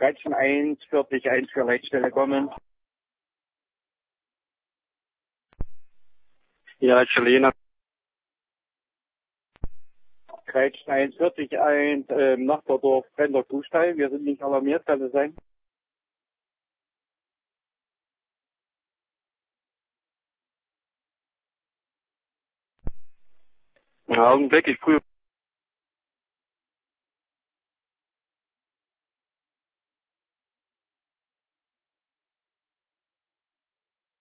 13.1, 40.1 für Leitstelle kommen. Ja, Leitstelle Jena. 13.1, 40.1, Nachbardorf, Brenner Kuhstall. Wir sind nicht alarmiert, kann es sein? Ja, Augenblick, ich prüfe.